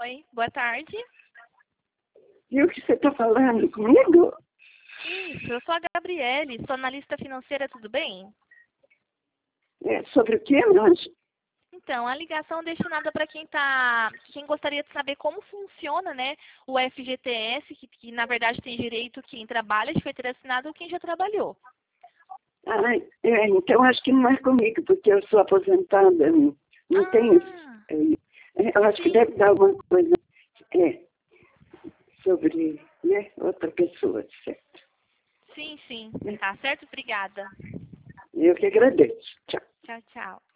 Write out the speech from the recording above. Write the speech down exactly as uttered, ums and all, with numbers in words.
Oi, boa tarde. E o que você está falando comigo? Isso, eu sou a Gabriele, sou analista financeira, tudo bem? É, sobre o que, mas? Então, a ligação é destinada para quem tá, quem gostaria de saber como funciona, né, o F G T S, que, que na verdade tem direito quem trabalha de carteira assinada ou quem já trabalhou. Ah, é, então acho que não é comigo, porque eu sou aposentada, não, não tenho. Ah, É, eu acho que sim, deve dar alguma coisa é, sobre né, outra pessoa, certo? sim, sim. É, Tá certo? Obrigada. eu que agradeço. Tchau. Tchau, tchau.